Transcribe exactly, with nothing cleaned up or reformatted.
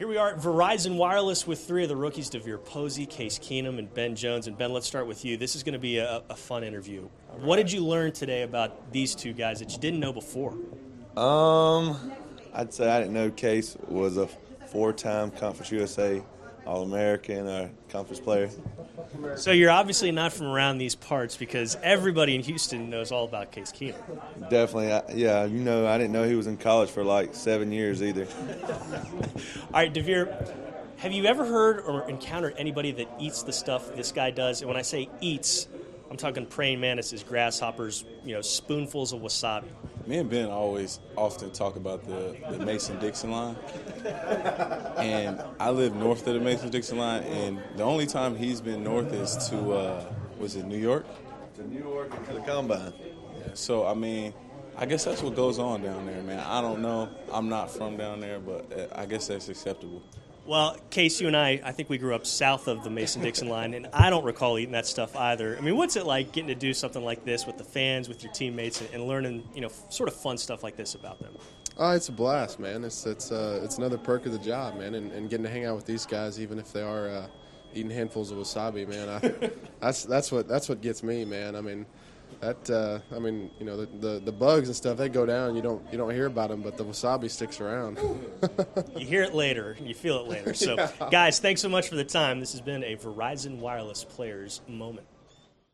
we are at Verizon Wireless with three of the rookies, DeVier Posey, Case Keenum, and Ben Jones. And Ben, let's start with you. This is going to be a, a fun interview. Right. What did you learn today about these two guys that you didn't know before? Um, I'd say I didn't know Case was a four-time Conference U S A All-American uh, conference player. So you're obviously not from around these parts because everybody in Houston knows all about Case Keenum. Definitely. I, yeah, you know, I didn't know he was in college for like seven years either. All right, DeVier, have you ever heard or encountered anybody that eats the stuff this guy does? And when I say eats, I'm talking praying mantises, grasshoppers, you know, spoonfuls of wasabi. Me and Ben always often talk about the, the Mason-Dixon line. And I live north of the Mason-Dixon line, and the only time he's been north is to, uh, was it New York? To New York and to the Combine. Yeah, so, I mean, I guess that's what goes on down there, man. I don't know. I'm not from down there, but I guess that's acceptable. Well, Case, you and I, I think we grew up south of the Mason-Dixon line, and I don't recall eating that stuff either. I mean, what's it like getting to do something like this with the fans, with your teammates, and, and learning, you know, sort of fun stuff like this about them? Oh, it's a blast, man. It's it's uh, it's another perk of the job, man, and, and getting to hang out with these guys, even if they are uh, eating handfuls of wasabi, man. I, that's that's what that's what gets me, man. I mean, that uh, I mean, you know, the, the the bugs and stuff, they go down. You don't you don't hear about them, but the wasabi sticks around. You hear it later, you feel it later. So, yeah. Guys, thanks so much for the time. This has been a Verizon Wireless Players Moment.